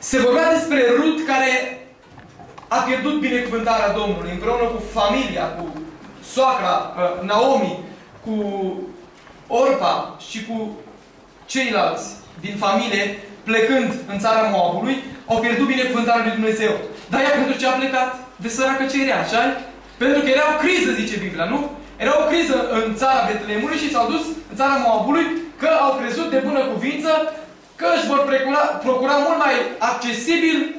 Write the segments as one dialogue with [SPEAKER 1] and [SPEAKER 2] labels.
[SPEAKER 1] Se vorbea despre Rut care a pierdut binecuvântarea Domnului împreună cu familia, cu soacra Naomi, cu Orpa și cu ceilalți din familie, plecând în țara Moabului, au pierdut binecuvântarea lui Dumnezeu. Dar ea pentru ce a plecat? De săracă ce era, așa? Pentru că era o criză, zice Biblia, nu? Era o criză în țara Betleemului și s-au dus în țara Moabului că au crezut de bună cuvință că își vor procura mult mai accesibil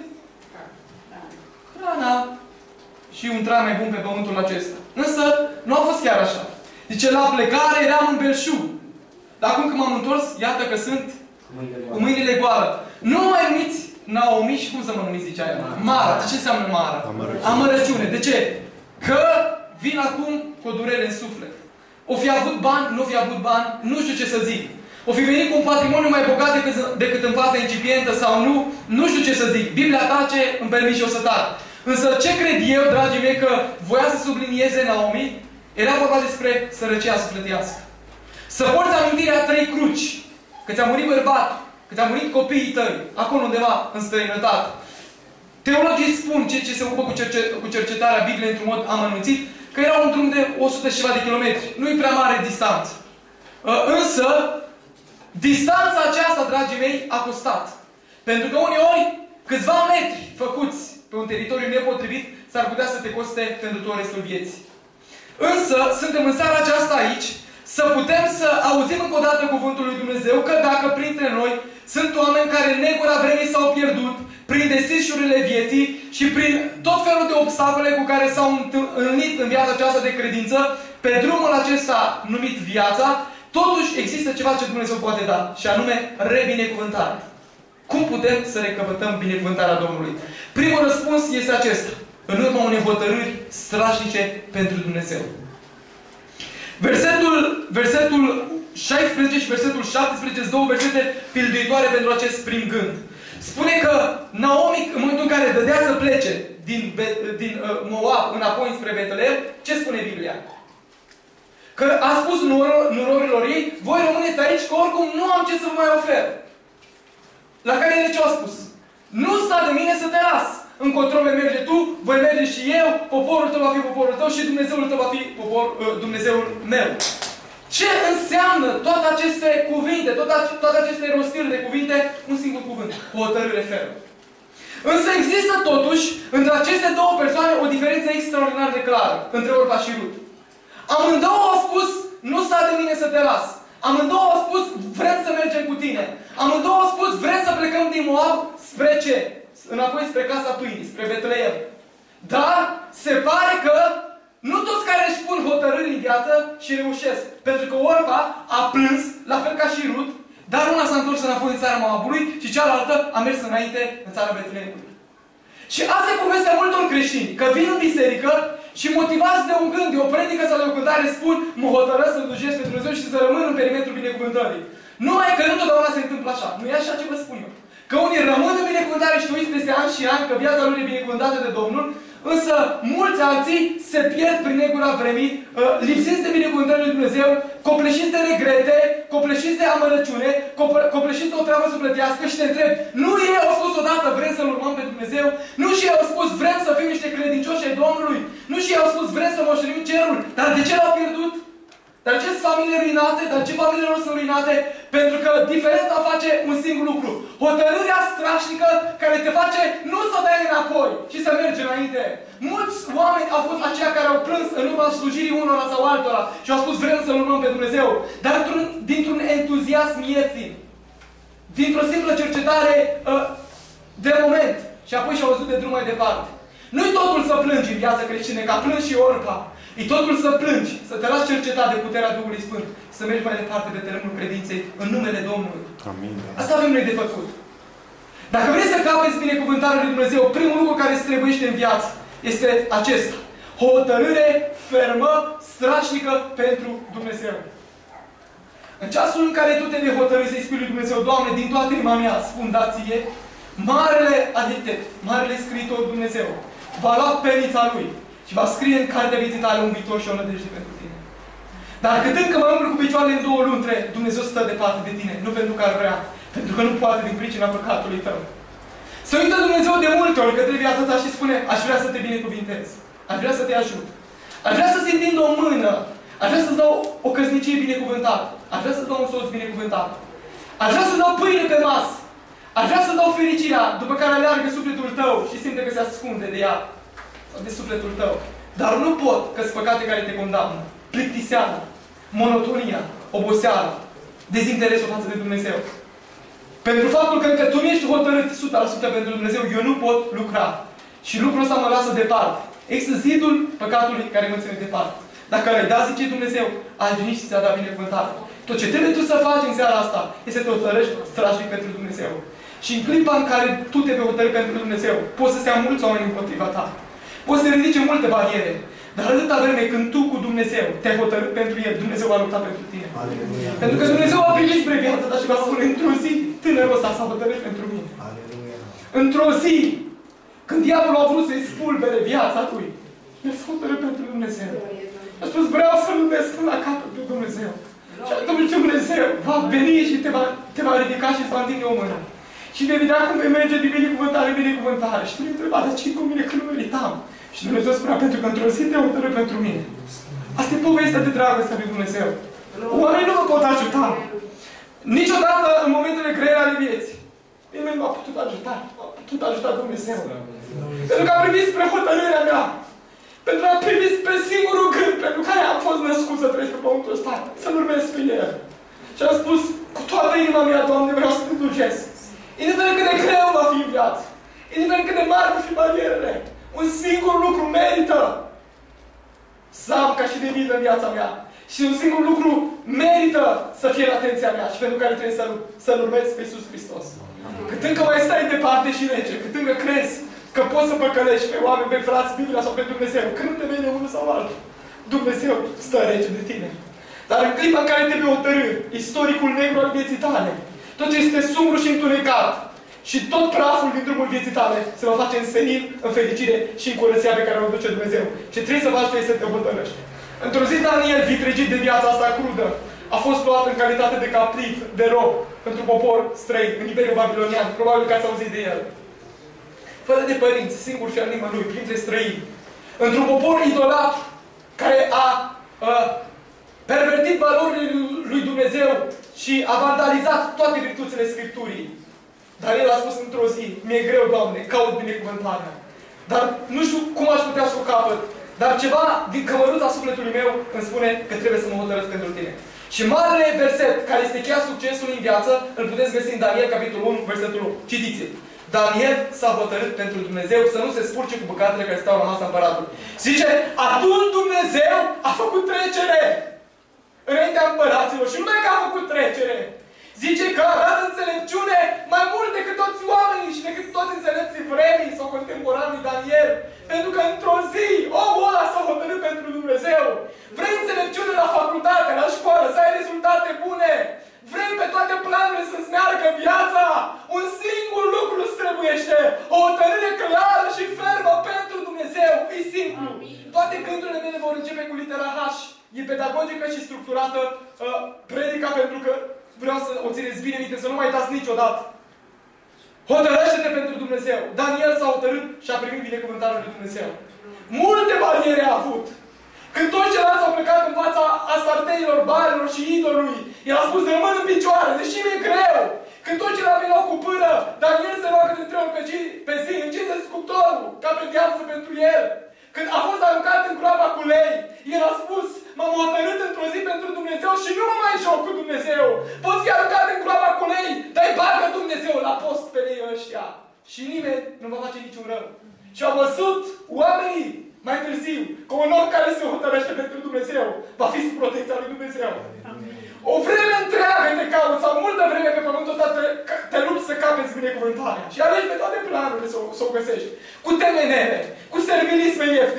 [SPEAKER 1] hrana și un trai mai bun pe pământul acesta. Însă, nu a fost chiar așa. Zice, la plecare eram în belșug. Dar acum când m-am întors, iată că sunt cu mâinile goală. Nu mai numiți Naomi și cum să mă numiți, zicea ea? Mara. De ce înseamnă Mara? Amărăciune. De ce? Că vin acum cu o durere în suflet. O fi avut bani, nu fi avut bani, nu știu ce să zic. O fi venit cu un patrimoniu mai bogat decât în faza incipientă sau nu, nu știu ce să zic. Biblia tace, îmi permis și o să tac. Însă ce cred eu, dragii mei, că voia să sublinieze Naomi, era vorba despre sărăcia sufletească. Să porți amintirea 3 cruci, că ți-a murit bărbatul, că ți-a murit copiii tăi, acolo undeva, în străinătate. Teologii spun, cei ce se ocupă cu cercetarea Bibliei într-un mod amănunțit, că era un drum de 100 și ceva de kilometri. Nu-i prea mare distanță. Însă, distanța aceasta, dragii mei, a costat. Pentru că uneori, câțiva metri făcuți pe un teritoriu nepotrivit, s-ar putea să te coste pentru tot restul vieții. Însă, suntem în seara aceasta aici, să putem să auzim încă o dată cuvântul lui Dumnezeu, că dacă printre noi sunt oameni care în negura vremii s-au pierdut, prin desișurile vieții și prin tot felul de obstacole cu care s-au întâlnit în viața aceasta de credință, pe drumul acesta numit viața, totuși există ceva ce Dumnezeu poate da, și anume rebinecuvântare. Cum putem să recăpătăm binecuvântarea Domnului? Primul răspuns este acesta. În urma unei hotărâri strașnice pentru Dumnezeu. Versetul 16 și versetul 17 sunt două versete pilduitoare pentru acest prim gând. Spune că Naomi, în momentul în care dădea să plece din Moab înapoi spre Betleem, ce spune Biblia? Că a spus nurorilor ei, voi rămâneți aici, că oricum nu am ce să vă mai ofer. La care ele ce au spus? Nu sta de mine să te las. Încotro vei merge tu, voi merge și eu, poporul tău va fi poporul tău și Dumnezeul tău va fi Dumnezeul meu. Ce înseamnă toate aceste cuvinte, toate aceste rostiri de cuvinte? Un singur cuvânt. O hotărâre fermă. Însă există totuși, între aceste două persoane, o diferență extraordinar de clară. Între Orpa și Rut. Amândouă au spus, nu sta de mine să te las. Amândouă au spus, vrem să mergem cu tine. Amândouă au spus, vrem să plecăm din Moab spre ce? Înapoi spre casa pâinii, spre Betleem. Dar se pare că nu toți care își pun hotărâri în viață și reușesc. Pentru că Orpa a plâns, la fel ca și Rut, dar una s-a întors înapoi în țara Moabului și cealaltă a mers înainte în țara Betleemului. Și asta e povestea multor creștini, că vin în biserică și motivați de un gând, de o predică sau de o cântare spun, mă hotărăsc să slujesc pe Dumnezeu și să rămân în perimetrul binecuvântării. Numai că nu totdeauna se întâmplă așa. Nu e așa ce vă spun eu. Că unii rămân în binecuvântare și uiți peste ani și ani că viața lor e binecuvântată de Domnul, însă mulți alții se pierd prin negura vremii, lipsiți de binecuvântările lui Dumnezeu, copleșiți de regrete, copleșiți de amărăciune, copleșiți de o treabă sufletească și te întreb, nu ei au spus odată vrem să-L urmăm pe Dumnezeu? Nu și ei au spus vrem să fim niște credincioși ai Domnului? Nu și ei au spus vrem să moștenim cerul? Dar de ce l-au pierdut? Dar ce sunt familii ruinate? Dar ce familiile lor sunt ruinate? Pentru că diferența face un singur lucru. Hotărârea strașnică care te face nu să dai înapoi, ci să mergi înainte. Mulți oameni au fost aceia care au plâns în urma slujirii unora sau altora și au spus vrem să-L urmăm pe Dumnezeu. Dar dintr-un entuziasm ieftin. Dintr-o simplă cercetare de moment. Și apoi și-au văzut de drum mai departe. Nu-i totul să plângi în viața creștină, ca plângi și Orpa. E totul să plângi, să te lași cercetat de puterea Duhului Sfânt, să mergi mai departe pe terenul credinței în numele Domnului.
[SPEAKER 2] Amin.
[SPEAKER 1] Asta avem noi de făcut. Dacă vrei să capeți binecuvântarea lui Dumnezeu, primul lucru care îți trebuiește în viață este acesta. O hotărâre fermă, strașnică pentru Dumnezeu. În ceasul în care tu te vei hotărâi să-i spui lui Dumnezeu, Doamne, din toată inima mea, spun da-ție, marele arhitect, marele scriitor Dumnezeu, va lua penița lui și va scrie în cartea vieții tale un viitor și o nădejde pentru tine. Dar cât încă mă umblu cu picioarele în 2 luni, Dumnezeu stă departe de tine. Nu pentru că ar vrea, pentru că nu poate din pricina păcatului tău. Se uită Dumnezeu de multe ori către viața ta și spune, aș vrea să te binecuvintez. Aș vrea să te ajut. Aș vrea să-ți întind o mână. Aș vrea să-ți dau o căsnicie binecuvântată. Aș vrea să-ți dau un soț binecuvântat. Aș vrea să-ți dau pâine pe masă. Aș vrea să dau fericirea după care aleargă sufletul tău și simte că se ascunde de ea. Sau de sufletul tău. Dar nu pot, că sunt păcate care te condamnă. Plictiseală, monotonia, oboseală, dezinteresul față de Dumnezeu. Pentru faptul că încă tu nu ești hotărât 100% pentru Dumnezeu, eu nu pot lucra. Și lucrul ăsta mă lasă departe. Există zidul păcatului care mă ține departe. Dacă ai da, zice Dumnezeu, ai venit și ți-a dat binecuvântare. Tot ce trebuie tu să faci în seara asta este să te hotărăști strașnic pentru Dumnezeu. Și în clipa în care tu te vei hotărâ pentru Dumnezeu, poți să stea mulți oameni împotriva ta. Poți să ridice multe bariere. Dar atâta vreme când tu cu Dumnezeu te-ai hotărât pentru El, Dumnezeu va lupta pentru tine. Aleluia. Pentru că Dumnezeu a privit spre viața ta și va spune, într-o zi, tânărul ăsta s-a hotărât pentru mine. Aleluia. Într-o zi, când diavolul a vrut să-i spulbere viața lui, el s-a hotărât pentru Dumnezeu. A spus, vreau să lumesc până la capăt pe Dumnezeu. Și atunci Dumnezeu va veni și te va ridica și îți va întinde o mână. Și vei vedea cum vei merge de binecuvântare în binecuvântare. Și tu ne întreba, dar ce-i cu mine că nu meritam? Și Dumnezeu spunea, pentru că într-o zi te-a hotărât pentru mine. Asta e povestea de dragoste lui Dumnezeu. Oamenii nu vă pot ajuta. Niciodată în momentele grele ale vieții. Nimeni nu a putut ajuta. A putut ajuta Dumnezeu. Pentru că a privit spre hotărârea mea. Pentru că a privit spre singurul gând pentru care am fost născut să trăiesc pe pământul ăsta. Să-L urmez pe El. Și am spus, cu toată inima mea, Doamne, vreau să te ducesc. Indiferent cât de greu va fi în viață. Indiferent cât de mari vor fi barierele. Un singur lucru merită să am ca și deviză în viața mea. Și un singur lucru merită să fie în atenția mea și pentru care trebuie să-L urmez pe Iisus Hristos. Cât încă mai stai departe și rece, cât încă crezi că poți să păcălești pe oameni, pe frați, Biblia sau pe Dumnezeu, când nu te vede unul sau altul, Dumnezeu stă rece de tine. Dar în clipa în care te vei hotărâ istoricul negru al vieții tale, tot ce este sumbru și întunecat, și tot praful din drumul vieții tale se va face în senin, în fericire și în curăția pe care o duce Dumnezeu. Ce trebuie să faci trebuie să te hotărăști. Într-o zi Daniel, vitregit de viața asta crudă, a fost luat în calitate de captiv, de rob, pentru popor străin, în Imperiul Babilonian. Probabil că ați auzit de el. Fără de părinți, singur și al nimănui, printre străini. Într-un popor idolat, care a pervertit valorile lui Dumnezeu și a vandalizat toate virtuțile Scripturii. Dar el a spus într-o zi, mi-e greu, Doamne, caut binecuvântarea. Dar nu știu cum aș putea să o capăt. Dar ceva din cămăruța sufletului meu îmi spune că trebuie să mă hotărăsc pentru tine. Și marele verset, care este cheia succesului în viață, îl puteți găsi în Daniel, capitolul 1, versetul 1. Citiți-l. Daniel s-a hotărât pentru Dumnezeu să nu se spurce cu păcatele care stau la masa împăratului. Zice, atunci Dumnezeu a făcut trecere înaintea împăraților. Și nu numai că a făcut trecere. Zice că arată înțelepciune mai mult decât toți oamenii și decât toți înțelepții vremii sau contemporanii lui Daniel. Pentru că într-o zi, omul ăla s-a hotărât pentru Dumnezeu. Vrei înțelepciune la facultate, la școală, să ai rezultate bune. Vrei pe toate planurile să-ți meargă viața. Un singur lucru îți trebuiește. O hotărâre clară și fermă pentru Dumnezeu. E simplu. Toate gândurile mele vor începe cu litera H. E pedagogică și structurată predica pentru că vreau să o țineți bine minte, să nu mai dați niciodată. Hotărăște-te pentru Dumnezeu. Daniel s-a hotărât și a primit binecuvântarea lui Dumnezeu. Multe bariere a avut. Când toți ceilalți au plecat în fața astarteilor, barilor și idolului, el a spus, rămân în picioare, deși mi-e greu. Când toți ceilalți veneau cu pâră, Daniel se roagă de 3 ori pe zi, încinde sculptorul, ca pe pedeapsă pentru el. Când a fost aruncat în groapa cu lei, el a spus, m-am hotărât într-o zi pentru Dumnezeu și nu mă mai joc cu Dumnezeu. Pot fi aruncat în groapa cu lei, dar îi bagă Dumnezeu la post pe lei ăștia. Și nimeni nu va face niciun rău. Și au văzut oamenii mai târziu că un om care se hotărăște pentru Dumnezeu va fi sub protecția lui Dumnezeu. O vreme întreagă te cauți, sau multă vreme pe pământul ăsta te lupți să capeți binecuvântarea. Și alegi pe toate planurile să o găsești. Cu temenere, cu servilisme ieftine,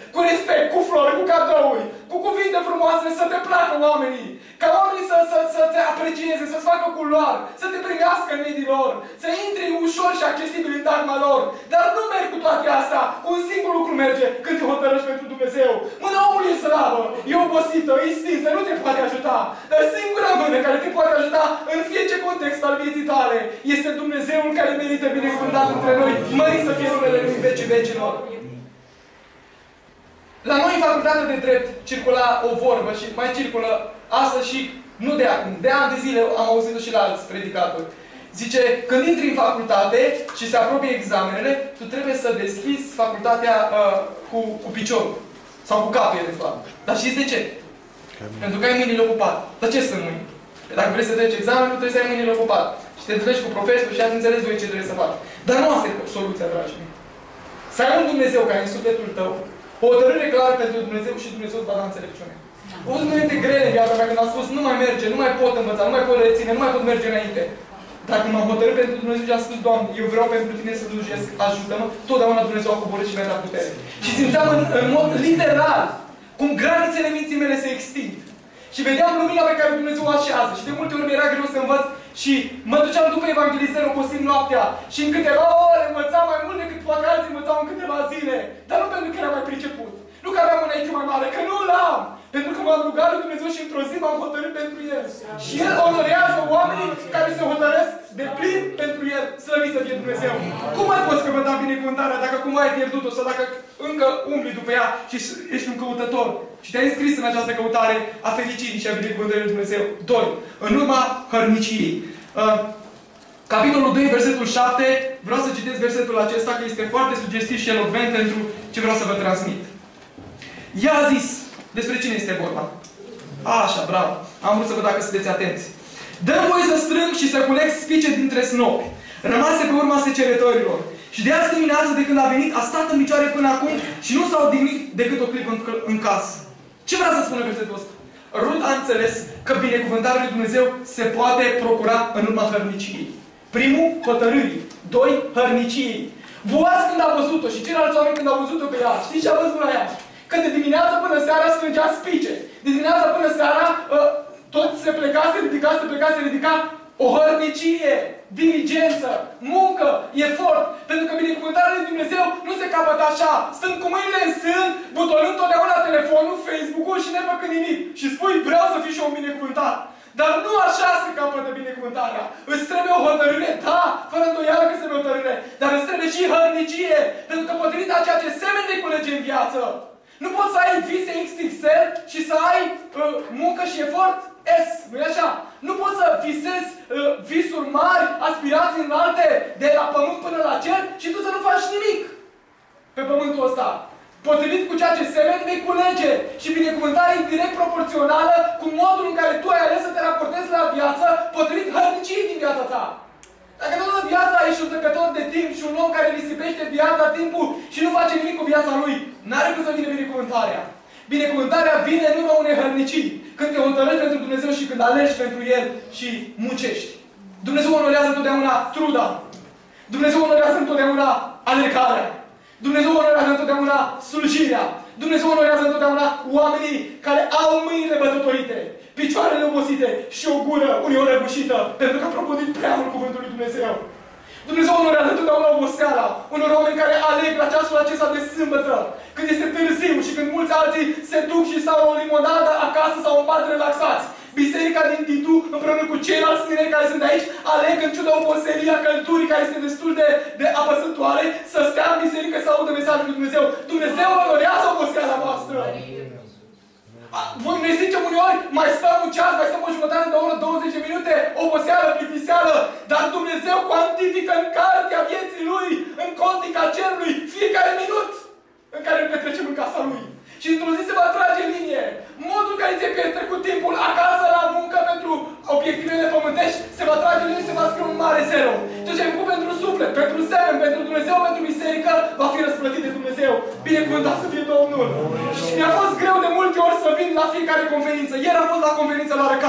[SPEAKER 1] cu respect, cu flori, cu cadouri, cu cuvinte frumoase, să te placă oamenii. Ca oamenii să te aprecieze, să-ți facă culoare, să te primească în mediul lor, să intri ușor și accesibil în tagma lor. Dar nu mergi cu toate astea, cu un singur lucru merge când te hotărăști pentru Dumnezeu. Mâna omului e slabă, e obosită, e stinsă, nu te poate ajuta. Dar singura mână care te poate ajuta în fiecare context al vieții tale este Dumnezeul care merită binecuvântat între noi. Mărit să fie numele Lui în vecii vecilor. La noi în facultatea de drept circula o vorbă și mai circulă astăzi și nu de acum, de ani de zile am auzit-o și la alți predicatori. Zice, când intri în facultate și se apropie examenele, tu trebuie să deschizi facultatea cu piciorul. Sau cu capul, de fapt. Dar știți de ce? Pentru că ai mâinile ocupate. Dar ce sunt mâini? Dacă vrei să treci examenul, trebuie să ai mâinile ocupate. Și te întâlnești cu profesorul și ați înțeles voi ce trebuie să faci. Dar nu asta e soluția, dragii mei. Să ai un Dumnezeu care e în sufletul tău, o hotărâre clară pentru Dumnezeu și Dumnezeu îți va da înțelepciune. Au fost momente grele în viața mea când am spus nu mai merge, nu mai pot învăța, nu mai pot reține, nu mai pot merge înainte. Dar când m-am hotărât pentru Dumnezeu și am spus, Doamne, eu vreau pentru Tine să slujesc, ajută-mă, totdeauna Dumnezeu a coborât și mi-a dat putere. Și simțeam în mod literal cum granițele minții mele se extind. Și vedeam lumina pe care Dumnezeu o așează. Și de multe ori mi-era greu să învăț și mă duceam după evangelizări obosind noaptea. Și în câteva ore învățam mai mult decât poate alții învățau în câteva zile. Dar nu pentru că era mai priceput. Nu că aveam un IQ mai mare, că nu l-am. Pentru că m-am rugat lui Dumnezeu și într-o zi m-am hotărât pentru El. Și El onorează oamenii care se hotărăsc de plin pentru El. Slăvit să fie Dumnezeu. Cum mai poți căpăta binecuvântarea dacă cumva ai pierdut-o sau dacă încă umbli după ea și ești un căutător și te-ai înscris în această căutare a fericirii și a binecuvântării lui Dumnezeu? 2. În urma hărniciei. Capitolul 2, versetul 7. Vreau să citesc versetul acesta că este foarte sugestiv și elocvent pentru ce vreau să vă transmit. Ea a zis, despre cine este vorba? Așa, bravo. Am vrut să văd dacă sunteți atenți. Dă-mi voie să strâng și să culeg spice dintre snopi, rămase pe urma secerătorilor. Și de azi dimineață, de când a venit, a stat în picioare până acum și nu s-a odihnit decât o clipă în casă. Ce vrea să spună versetul ăsta? Rut a înțeles că binecuvântarea lui Dumnezeu se poate procura în urma hărniciei. Primul, hotărârii. 2, hărniciei. Boaz când a văzut-o și ceilalți oameni când au văzut-o pe ea, știți ce a văzut la ea? Că de dimineața până seara strângea spice. De dimineața până seara tot se pleca, se ridica o hărnicie, diligență, muncă, efort. Pentru că binecuvântarea lui Dumnezeu nu se capătă așa, stând cu mâinile în sân, butonând totdeauna telefonul, Facebook-ul și nefăcând nimic. Și spui, vreau să fiu și eu binecuvântat. Dar nu așa se capătă binecuvântarea. Îți trebuie o hotărâre, da, fără îndoială că se trebuie o hotărâre, dar îți trebuie și hărnicie. Pentru că potrivit a ceea ce semeni de culege în viață. Nu poți să ai vise XXL și să ai muncă și efort S, nu-i așa? Nu poți să visezi visuri mari, aspirații înalte, de la pământ până la cer și tu să nu faci nimic pe pământul ăsta. Potrivit cu ceea ce semeni vei culege. Și binecuvântarea e direct proporțională cu modul în care tu ai ales să te raportezi la viață, potrivit hărniciei din viața ta. Dacă toată viața ești un tăcător de timp și un om care risipește viața, timpul și nu face nimic cu viața lui, n-are cum să vină binecuvântarea. Binecuvântarea vine în urma unei hărnicii. Când te hotărăști pentru Dumnezeu și când alegi pentru El și muncești. Dumnezeu onorează întotdeauna truda. Dumnezeu onorează întotdeauna alergarea. Dumnezeu onorează întotdeauna slujirea. Dumnezeu onorează întotdeauna oamenii care au mâinile bătătorite, picioarele obosite și o gură uneori răgușită, pentru că a propădit prea mult cuvântul lui Dumnezeu. Dumnezeu onorează întotdeauna oboseala, unor oameni care aleg la ceasul acesta de sâmbătă, când este târziu și când mulți alții se duc și stau o limonadă acasă sau în pat relaxați. Biserica din Titu, împreună cu ceilalți tineri care sunt aici, aleg în ciuda oboselii a călturii care este destul de apăsătoare, să stea în biserică să audă mesajul lui Dumnezeu. Dumnezeu onorează oboseala noastră. Voi ne zicem uneori, mai stăm un ceas, mai stăm o jumătate de oră, 20 minute, oboseală, plictiseală, dar Dumnezeu cuantifică în cartea vieții Lui, în contica cerului, fiecare minut în care îl petrecem în casa Lui. Și într-o zi se va trage linie. Modul în care ți-ai petrecut timpul acasă, la muncă, pentru obiectivele pământești, se va trage linie, se va scrie un mare zero. Tot ce ai făcut pentru suflet, pentru semen, pentru Dumnezeu, pentru biserică, va fi răsplătit de Dumnezeu. Binecuvântat să fie Domnul. Și mi-a fost greu de multe ori să vin la fiecare conferință. Ieri am fost la conferință la Răcari.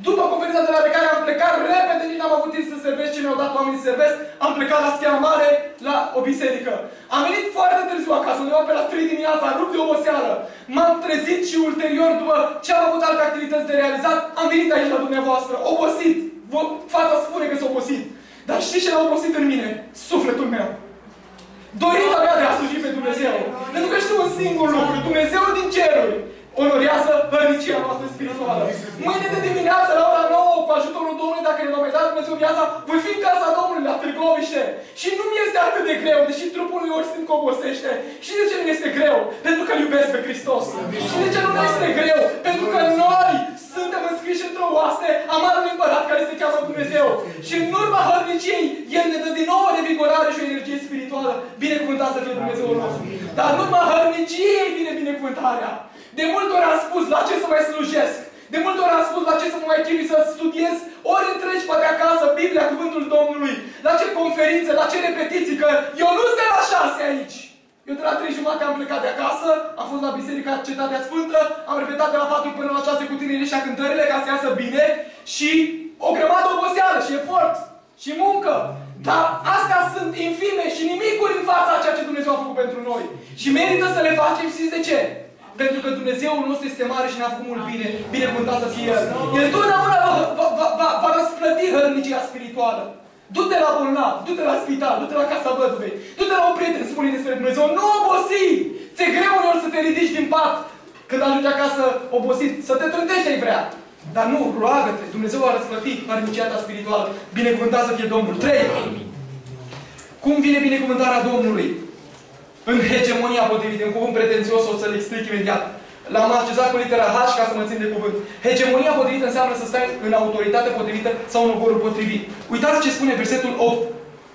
[SPEAKER 1] După conferința de la Becare am plecat repede, nici n-am avut timp să servesc ce mi-au dat oamenii să servesc. Am plecat la Schia Mare, la o biserică. Am venit foarte târziu acasă, undeva pe la 3 dimineața, rupt de oboseală. M-am trezit și ulterior, după ce am avut alte activități de realizat, am venit aici la dumneavoastră, obosit. Fața spune că s-a obosit. Dar știți ce l-a obosit în mine? Sufletul meu. Dorința mea de a sluji pe Dumnezeu. Pentru că știu un singur lucru. Dumnezeu din ceruri onorează hărnicia noastră spirituală. Mâine de dimineață, la ora 9, cu ajutorul Domnului, dacă ne va mai da Dumnezeu viața, voi fi în casa Domnului, la Târgoviște. Și nu mi este atât de greu, deși trupul lui ori simt că obosește. Și de ce nu este greu? Pentru că îl iubesc pe Hristos. Și de ce nu ne este greu? Pentru că noi suntem înscriși într-o oaste a Marelui Împărat care se cheamă Dumnezeu. Și în urma hărniciei, El ne dă din nou o revigorare și o energie spirituală. Binecuvântat să fie Dumnezeul nostru. Dar în urma hărniciei vine binecuvântarea. De multe ori am spus la ce să mai slujesc. De multe ori am spus la ce să mă mai chinui să studiez ori întregi poate acasă Biblia, Cuvântul Domnului. La ce conferințe, la ce repetiții, că eu nu sunt de la 6 aici. Eu de la 3:30 am plecat de acasă, am fost la Biserica Cetatea Sfântă, am repetat de la 4 până la 6 cu tinerii și cântările ca să iasă bine și o grămadă oboseală și efort și muncă. Dar astea sunt infime și nimicuri în fața a ceea ce Dumnezeu a făcut pentru noi. Și merită să le facem, știți de ce? Pentru că Dumnezeul nostru este mare și ne-a făcut mult bine. Binecuvântat să fie El. El totdeauna va răsplăti hărnicia spirituală. Du-te la bolnav, du-te la spital, du-te la casa văduvei, du-te la un prieten, spune despre Dumnezeu. Nu obosi! Ți-e greu uneori să te ridici din pat când ajungi acasă obosit, să te trântești ai vrea. Dar nu, roagă-te. Dumnezeu va răsplăti hărnicia ta spirituală. Binecuvântat să fie Domnul. 3. Cum vine binecuvântarea Domnului? În hegemonia potrivită, în cuvânt pretențios, o să-l explic imediat. L-am așezat cu litera H ca să mă țin de cuvânt. Hegemonia potrivită înseamnă să stai în autoritate potrivită sau în ogorul potrivit. Uitați ce spune versetul 8.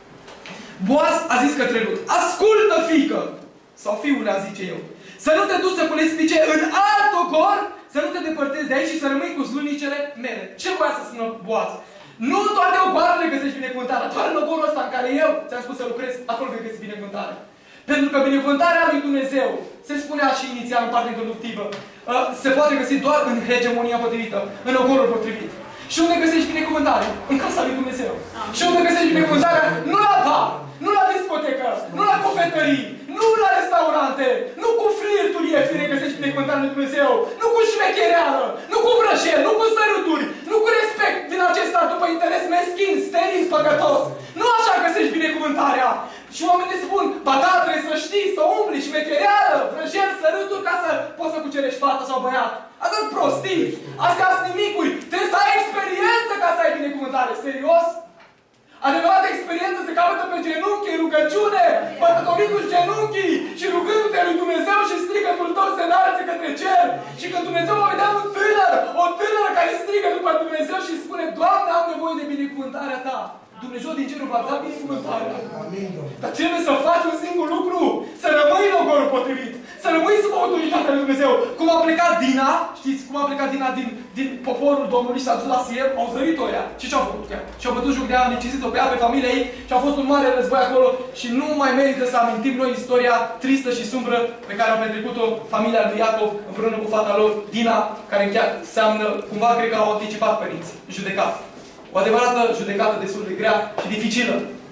[SPEAKER 1] Boaz a zis către Rut: ascultă, fiică! Sau fiule, a zice eu. Să nu te duci să culegi pice în alt ogor, să nu te depărtezi de aici și să rămâi cu slujnicele mele. Ce voia să spună Boaz? Nu în toate ogoarele găsești binecuvântarea, doar în ogorul ăsta în care eu ți-am spus să lucrezi, acolo vei găsi binecuvântarea. Pentru că binecuvântarea lui Dumnezeu, se spunea și inițial în partea introductivă, se poate găsi doar în hegemonia potrivită, în ogorul potrivit. Și unde găsești binecuvântare? În casa lui Dumnezeu. Și unde găsești binecuvântarea? Nu la bar, nu la discotecă, nu la cofetării, nu la restaurante, nu cu flirturi ieftine găsești binecuvântarea lui Dumnezeu, nu cu șmechereală, nu cu vrăjel, nu cu săruturi, nu cu respect din acesta după interes meschin, steril, păcătos. Nu așa găsești binecuvântarea. Și oamenii spun: ba da, trebuie să știi, să umbli, șmechereală, vrăjel, săruturi ca să poți să cucerești fata sau băiat. Astea sunt prostii. Astea sunt nimicuri. Trebuie să ai experiență ca să ai binecuvântare. Serios? Adevărată experiență se caută pe genunchi, în rugăciune, bătătorind cu genunchii și rugându-te lui Dumnezeu și strigătul tău se înalță către cer. Și când Dumnezeu va vedea un tânăr, o tânără care strigă după Dumnezeu și spune: Doamne, am nevoie de binecuvântarea Ta. Dumnezeu din cerul va da binecuvântarea. Dar trebuie să faci un singur lucru. Să rămâi în ogorul potrivit. Să rămâi sub autoritatea lui Dumnezeu. Cum a plecat Dina, știți cum a plecat Dina din poporul Domnului și s-a dus la Sier, au zărit-o ea. Și ce-au făcut ea? Și-au bătut joc de ea, am necizit-o pe ea, pe familia ei și a fost un mare război acolo și nu mai merită să amintim noi istoria tristă și sumbră pe care a petrecut-o familia lui Iacov împreună cu fata lor, Dina, care chiar seamănă, cumva cred că au anticipat părinții, judecat. O adevărată judecată destul de grea și dificilă.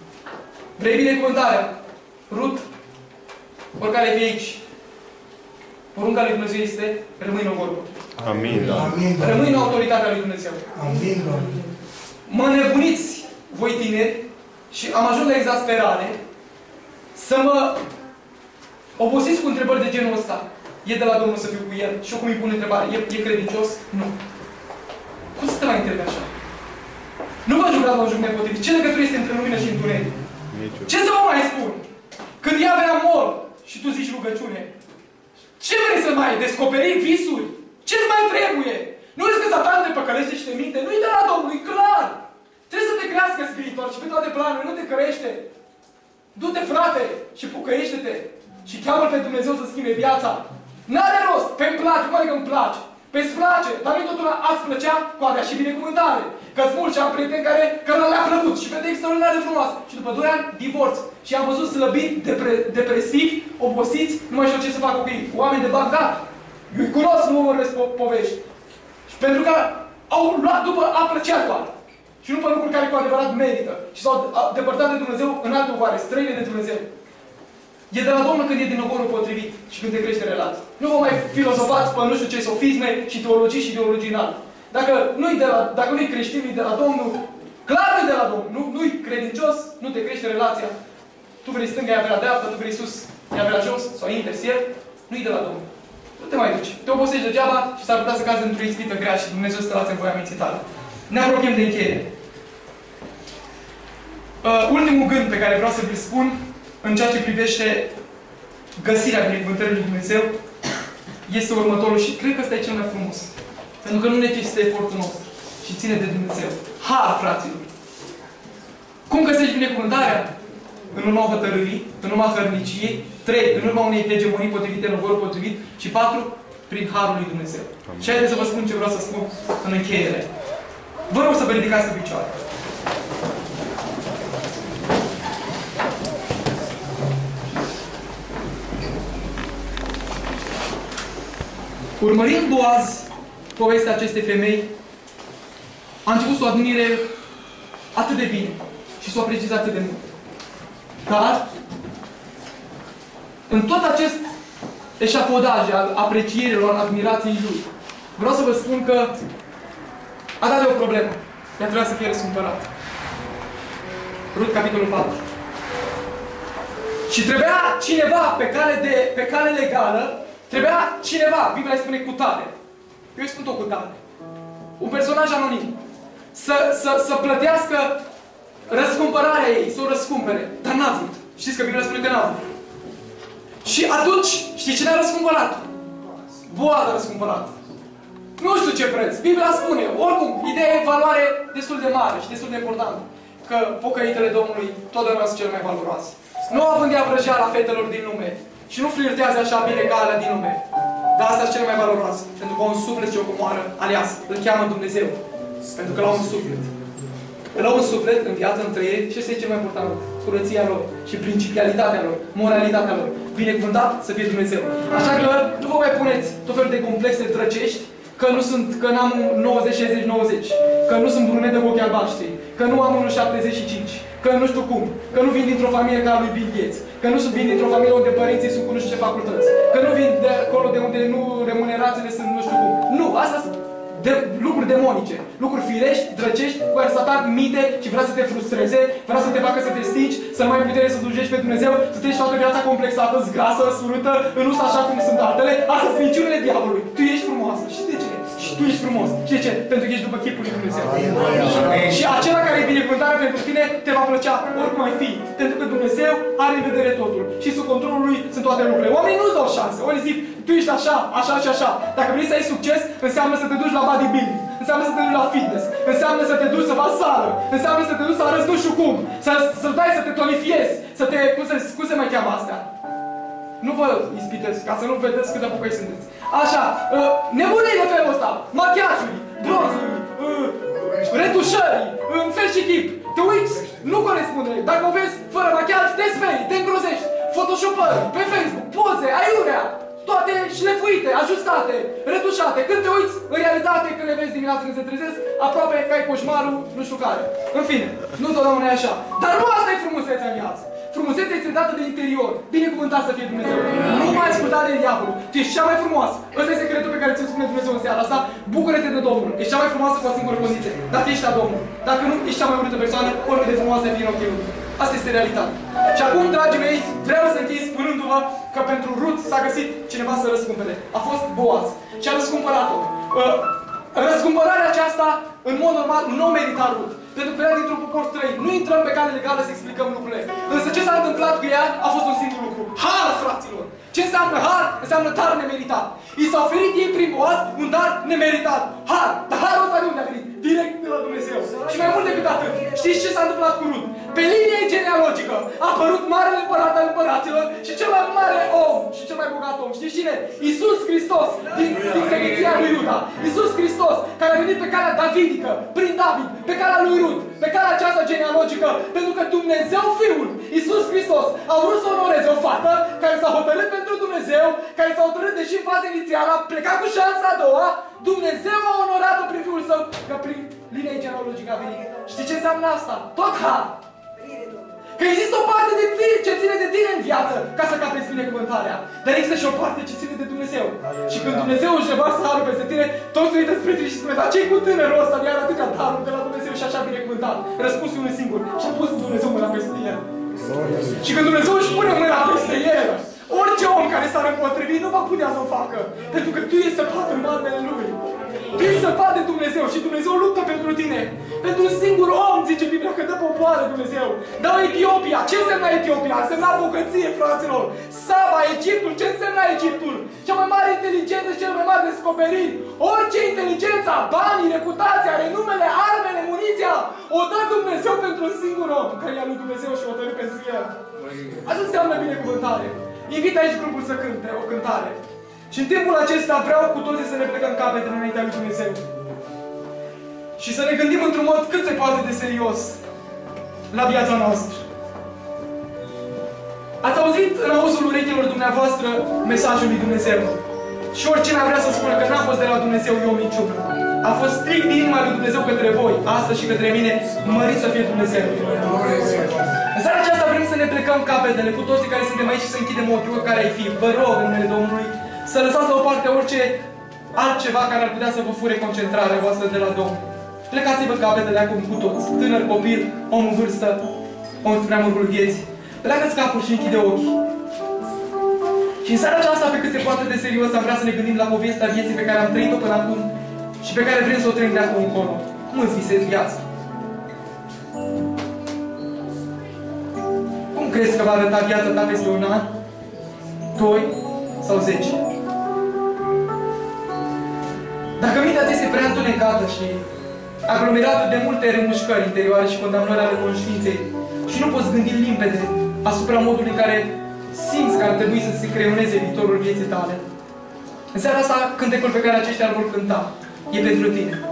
[SPEAKER 1] Vrei binecuvântarea? Rut, oricare fie aici, porunca lui Dumnezeu este: rămâi în ogorul.
[SPEAKER 2] Amin.
[SPEAKER 1] Rămâi în autoritatea lui Dumnezeu.
[SPEAKER 2] Amin.
[SPEAKER 1] Mă nebuniți, voi tineri, și am ajuns la exasperare, să mă obosiți cu întrebări de genul ăsta. E de la Domnul să fiu cu El? Și eu cum îi pun întrebare? E credincios? Nu. Cum să te mai întrebi așa? Nu vă jucați la un joc nepotrivit. Ce legătură este între lumină și întuneric? Ce să vă mai spun? Când ea vrea mor și tu zici rugăciune, ce vrei să mai descoperi visuri? Ce-ți mai trebuie? Nu vezi că Satan te păcălește și te minte? Nu-i de la Domnul, e clar. Trebuie să te crească spiritual și pe toate planurile, nu te cărește. Du-te, frate, și pucăiește-te. Și cheamă-L pe Dumnezeu să schimbe viața. N-are rost. Pe-mi place, mai că îmi place. Pe-ți place, dar nu totul ați plăcea cu avea și binecuvântare. Că-ți mulți am prieteni care le-a plăcut și fete extraordinar de frumoasă. Și după 2 ani, divorț. Și am văzut slăbiți, depresivi, obosiți, nu mai știu ce să fac cu ei. Cu oameni de Bagdad. Eu-i cunosc, nu mă vorbesc povești. Și pentru că au luat după a plăcea doar. Și nu pe lucruri care cu adevărat merită. Și s-au depărtat de Dumnezeu în alte oare, străine de Dumnezeu. E de la Domnul când e din ogorul potrivit și când te crește relație. Nu vă mai filozofați pe nu știu ce sofisme și teologii și ideologii înalte. Dacă nu-i creștin, nu-i de la Domnul, clar nu-i de la Domnul. Nu-i credincios, nu te crește relația. Tu vrei stânga, ea vrea dreapta, tu vrei sus, ea vrea jos, sau invers, nu-i de la Domnul. Nu te mai duci. Te obosești degeaba și s-ar putea să cazi într-o ispită grea și Dumnezeu să te lase în voia minții tale. Ne apropiem de încheiere. Ultimul gând pe care vreau să vi-l spun în ceea ce privește găsirea binecuvântării lui Dumnezeu este următorul și cred că ăsta e cel mai frumos. Pentru că nu necesită efortul nostru și ține de Dumnezeu. Har, fraților! Cum găsești binecuvântarea? În urma hotărârii, în urma hărniciei, 3. În urma unei hegemonii potrivite, în ogorul potrivit și 4. Prin Harul lui Dumnezeu. Și haideți să vă spun ce vreau să spun în încheiere. Vă rog să vă ridicați pe picioare. Urmărind Boaz povestea acestei femei, a început să o admire atât de bine și să o aprecieze atât de mult. Dar, în tot acest eșafodaj al aprecierilor, admirației lui, vreau să vă spun că a dat de o problemă. Ea trebuia să fie răscumpărată. Rut, capitolul 4. Și trebuia cineva pe cale legală, trebuia cineva, Biblia spune cu tare. Eu îi spun tot cu tare. Un personaj anonim. Să plătească răscumpărarea ei, să o răscumpere. Dar n-a vrut. Știți că Biblia spune că n-a vrut. Și atunci, știi cine a răscumpărat? Boaz a răscumpărat. Nu știu ce preț. Biblia spune, oricum, ideea e valoare destul de mare și destul de importantă. Că pocăitele Domnului totdeauna sunt cele mai valoroase. Nu având ea vrăjeala fetelor din lume. Și nu flirtează așa bine ca alea din lume. Dar astea sunt cele mai valoroase. Pentru că un suflet ce o comoară, alias, îl cheamă Dumnezeu. Pentru că l-au un suflet. Îl au un suflet în viață, în trăire, și este cel mai important. Curăția lor și principialitatea lor, moralitatea lor. Binecuvântat să fie Dumnezeu. Așa că nu vă mai puneți tot felul de complexe drăcești că n-am 90, 60, 90. Că nu sunt brunet de ochi albaștri. Că nu am 1,75. Că nu știu cum. Că nu vin dintr-o familie ca a lui Bill Gates. Că nu vin dintr-o familie unde părinții sunt cu nu știu ce facultăți. Că nu vin de acolo de unde nu remunerațiile sunt nu știu cum. Nu, astea sunt lucruri demonice, lucruri firești, drăcești, cu care Satan minte și vrea să te frustreze, vrea să te facă să te stingi, să nu mai ai putere să slujești pe Dumnezeu, să treci toată viața complexată, zgrasă, surâtă, înusă așa cum sunt altele. Asta sunt minciunile diavolului. Tu ești frumoasă. Și de ce? Și tu ești frumos. Și de ce? Pentru că ești după chipul lui Dumnezeu. Și acela care e binecuvântare pentru tine te va plăcea oricum ai fi. Pentru că Dumnezeu are în vedere totul. Și sub controlul lui sunt toate lucrurile. Oamenii nu-ți dau șanse. Oamenii zic, tu ești așa, așa și așa. Dacă vrei să ai succes, înseamnă să te duci la bodybuilding. Înseamnă să te duci la fitness. Înseamnă să te duci să faci sală. Înseamnă să te duci să arăți nu știu cum. Să-ți dai să te tonifiezi. Să te... Cum se mai cheamă astea? Nu vă ispitesc, ca să nu vedeți cât de bucăi sunteți. Așa, nebunii de felul ăsta. Machiajuri, bronzuri, retușări, în fel și chip. Te uiți, nu corespunde. Dacă o vezi fără machiaj, te speri, te îngrozești. Photoshopări, pe Facebook, poze, aiurea. Toate șlefuite, ajustate, retușate. Când te uiți, în realitate, când le vezi dimineața când se trezesc, aproape că ai coșmarul, nu știu care. În fine, nu totdeauna e așa. Dar nu asta e frumusețea în viață. Frumusețea este dată de interior. Binecuvântat să fie Dumnezeu. Nu mai asculta de diavolul. Tu ești cea mai frumoasă. Ăsta e secretul pe care ți-l spune Dumnezeu în seara asta. Bucură-te de Domnul. Ești cea mai frumoasă cu o singură condiție. Dacă ești la Domnul. Dacă nu, ești cea mai urâtă persoană, oricât de frumoasă fie în ochii lui. Asta este realitatea. Și acum, dragii mei, vreau să închei spunându-vă că pentru Rut s-a găsit cineva să răscumpere. A fost Boaz. Și a răscumpărat-o. Răscumpărarea aceasta, în mod normal, nu merita Rut. Pentru că era dintr-un popor străin. Nu intrăm pe cale legală să explicăm lucrurile. Însă ce s-a întâmplat cu ea a fost un singur lucru. Har, fraților! Ce înseamnă har? Înseamnă dar nemeritat. I s-a oferit ei prin Boaz un dar nemeritat. Har! Dar harul ăsta de unde a venit? Direct de la Dumnezeu. Și mai mult decât atât, știți ce s-a întâmplat cu Rut? Pe linie genealogică a apărut marele împărat al împăraților și cel mai mare om și cel mai bogat om. Știți cine? Iisus Hristos din seminția lui Iuda. Iisus Hristos, care a venit pe calea davidică, prin David, pe calea lui Rut, pe calea aceasta genealogică, pentru că Dumnezeu Fiul, Iisus Hristos, a vrut să onoreze o fată care s-a hotărât pentru Dumnezeu, care s-a hotărât, deși în faza inițială a plecat cu șansa a doua, Dumnezeu a onorat-o prin Fiul Său, că prin linia genealogică a venit. Știi ce înseamnă asta? Tot har. Că există o parte de tine ce ține de tine în viață ca să capeți binecuvântarea. Dar există și o parte ce ține de Dumnezeu. Și când Dumnezeu își revarsă harul peste tine, toți se uită spre tine și spune, dar ce-i cu tânărul ăsta? Iar atâtea daruri de la Dumnezeu și așa binecuvântat. Răspunsul e unul singur. Și-a pus Dumnezeu mâna peste el. Și când Dumnezeu își pune mâna peste el, orice om care s-ar împotrivi nu va putea să o facă. Pentru că tu ești săpat în marmele Lui. Tu ești săpat de Dumnezeu și Dumnezeu luptă pentru tine. Pentru un singur om, zice Biblia, că dă popoare Dumnezeu. Dă Etiopia. Ce însemna Etiopia? Însemna bogăție, fraților. Saba, Egiptul. Ce însemna Egiptul? Cea mai mare inteligență și cel mai mare descoperiri. Orice inteligența, banii, reputația, renumele, armele, muniția, o dă Dumnezeu pentru un singur om, care i-a lui Dumnezeu și o dă pentru el. Asta înseamnă binecuvântare. Invit aici grupul să cânte o cântare. Și în timpul acesta vreau cu toții să ne plecăm capetele înaintea lui Dumnezeu. Și să ne gândim într-un mod cât se poate de serios la viața noastră. Ați auzit în auzul urechilor dumneavoastră mesajul lui Dumnezeu. Și oricine ar vrea să spună că n-a fost de la Dumnezeu, e o minciună. A fost strict din inima lui Dumnezeu către voi, astăzi și către mine, mărit să fie Dumnezeu. În seara aceasta vrem să ne plecăm capetele cu toții care suntem aici și să închidem ochii, oricare ai fi. Vă rog, în numele Domnului, să lăsați la o parte orice altceva care ar putea să vă fure concentrarea voastră de la Domnul. Plecați-vă capetele acum cu toți. Tânăr, copil, om în vârstă, om în preamurgul vieții. Pleacă-ți capul și închide ochii. Și în seara aceasta, pe cât se poate de serios, am vrea să ne gândim la povestea vieții pe care am trăit-o până acum și pe care vrem să o trăim de acum încolo. Cum îți visezi viața? Cum crezi că va arăta viața ta peste un an, 2 sau 10? Dacă mintea ți este prea întunecată și aglomerată de multe remușcări interioare și condamnări ale conștiinței și nu poți gândi limpede asupra modului în care simți că ar trebui să se creioneze viitorul vieții tale, în seara asta cântecul pe care aceștia îl vor cânta e pentru tine.